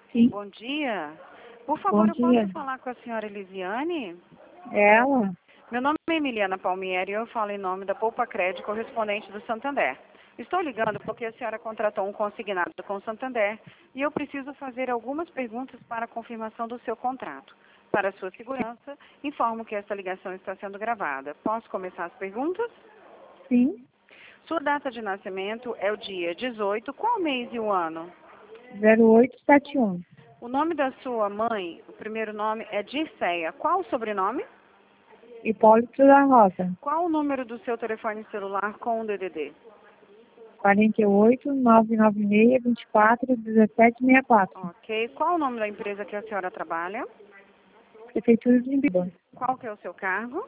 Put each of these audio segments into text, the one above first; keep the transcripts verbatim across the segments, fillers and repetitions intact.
Sim, Bom dia. Por bom favor, eu dia. posso falar com a senhora Elisiane? É ela? Meu nome é Emiliana Palmieri e eu falo em nome da Poupa Crédito, correspondente do Santander. Estou ligando porque a senhora contratou um consignado com o Santander e eu preciso fazer algumas perguntas para a confirmação do seu contrato. Para sua segurança, informo que esta ligação está sendo gravada. Posso começar as perguntas? Sim, Sua data de nascimento é o dia dezoito, qual mês e o ano? zero oito sete um. O nome da sua mãe, o primeiro nome é Dirceia. Qual o sobrenome? Hipólito da Rosa. Qual o número do seu telefone celular com o D D D? quarenta e oito, nove nove seis, vinte e quatro, dezessete sessenta e quatro. Ok. Qual o nome da empresa que a senhora trabalha? Prefeitura de Limbíbua. Qual que é o seu cargo?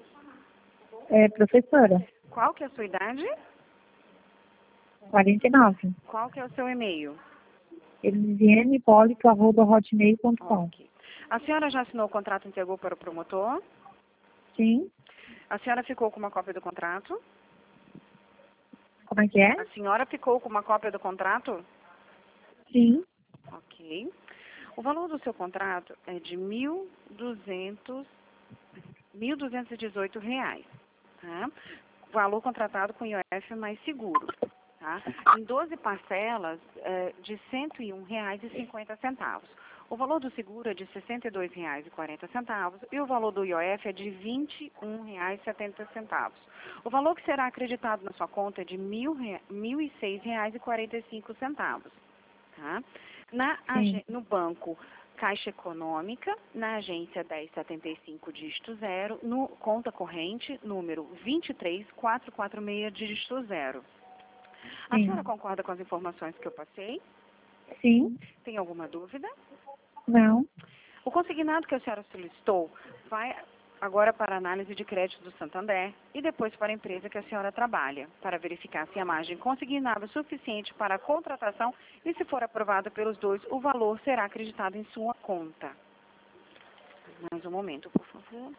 É professora. Qual que é a sua idade? quarenta e nove. Qual que é o seu e-mail? Elisiane Hipólito, arroba hotmail ponto com. Ok. A senhora já assinou o contrato e entregou para o promotor? Sim, A senhora ficou com uma cópia do contrato? como é que é? A senhora ficou com uma cópia do contrato? Sim, Ok. O valor do seu contrato é de mil duzentos, mil duzentos e dezoito reais. Tá? Valor contratado com I O F mais seguro. Tá? Em doze parcelas eh, de cento e um reais e cinquenta centavos. O valor do seguro é de sessenta e dois reais e quarenta centavos e o valor do I O F é de vinte e um reais e setenta centavos. O valor que será acreditado na sua conta é de mil rea- mil e seis reais e quarenta e cinco centavos. Tá? Na sim, age- no banco Caixa Econômica, na agência dez setenta e cinco, dígito zero, no conta corrente, número vinte e três quatrocentos e quarenta e seis, dígito zero. A senhora sim, concorda com as informações que eu passei? sim, Tem alguma dúvida? não, O consignado que a senhora solicitou vai agora para a análise de crédito do Santander e depois para a empresa que a senhora trabalha, para verificar se a margem consignada é suficiente para a contratação e, se for aprovada pelos dois, o valor será acreditado em sua conta. Mais um momento, por favor.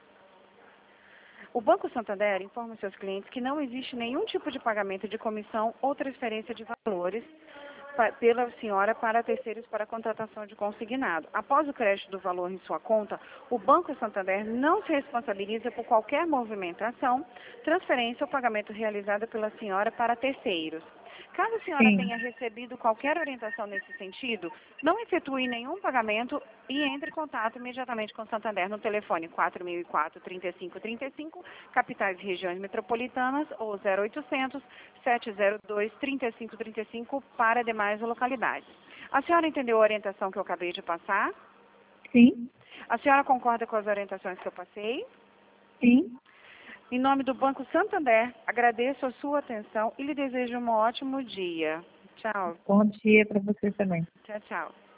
O Banco Santander informa seus clientes que não existe nenhum tipo de pagamento de comissão ou transferência de valores pa- pela senhora para terceiros para contratação de consignado. Após o crédito do valor em sua conta, o Banco Santander não se responsabiliza por qualquer movimentação, transferência ou pagamento realizado pela senhora para terceiros. Caso a senhora sim, tenha recebido qualquer orientação nesse sentido, não efetue nenhum pagamento e entre em contato imediatamente com o Santander no telefone quatro mil e quatro, trinta e cinco trinta e cinco, capitais e regiões metropolitanas, ou zero oitocentos, sete zero dois, trinta e cinco trinta e cinco para demais localidades. A senhora entendeu a orientação que eu acabei de passar? sim, A senhora concorda com as orientações que eu passei? sim. Em nome do Banco Santander, agradeço a sua atenção e lhe desejo um ótimo dia. Tchau. Bom dia para você também. Tchau, tchau.